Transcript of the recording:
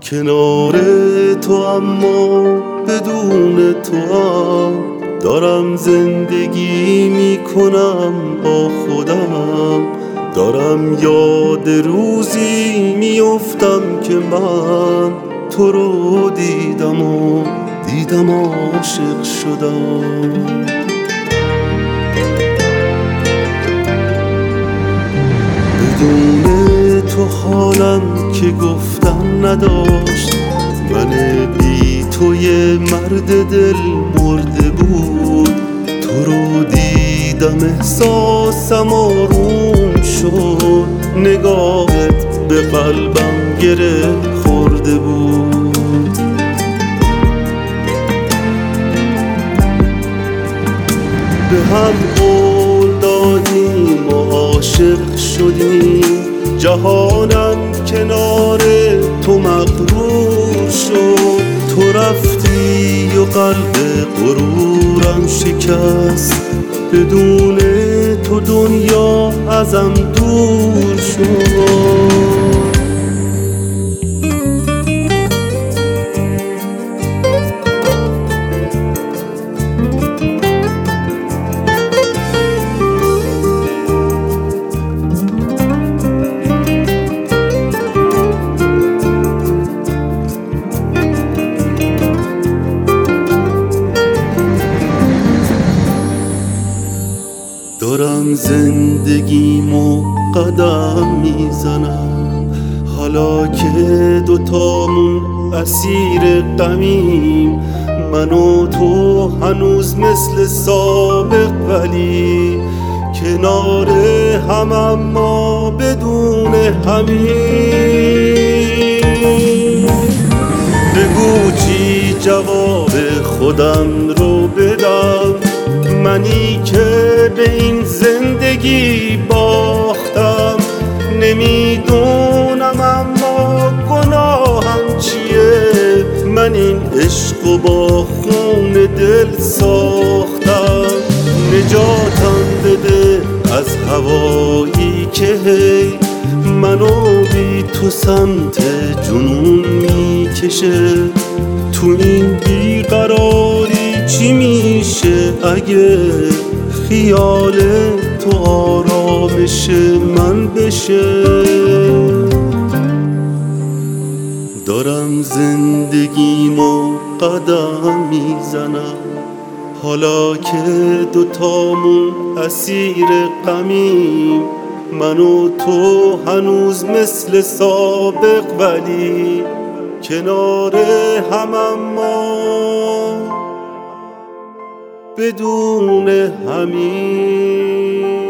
کنار تو اما بدون تو هم دارم زندگی میکنم با خودم. دارم یاد روزی میافتم که من تو رو دیدم و عاشق شدم. بدون تو حالم که گفتن نداشت، من بی تو یه مرد دل مرده بود. تو رو دیدم احساسم آروم شد، نگاهت به قلبم گره خورده بود. به هم قول دادیم و عاشق شدیم، جهانم کنار تو مغرور شد. تو رفتی و قلب غرورم شکست، بدون تو دنیا ازم دور شد. دارم زندگیمو قدم میزنم، حالا که دوتامون اسیر غمیم. من و تو هنوز مثل سابق، ولی کنار هم اما بدون همیم. بگو چی جواب خودم رو بدم، منی که به این زندگی باختم. نمیدونم اما گناهم چیه، من این عشق و با خون دل ساختم. نجاتم بده از هوایی که هی منو بی تو سمت جنون میکشه. تو این بیقراری چی میشه اگه خیال تو آرامش من بشه؟ دارم زندگیمو قدم میزنم، حالا که دوتامون اسیر غمیم. من و تو هنوز مثل سابق، ولی کنار هم اما بدون همین.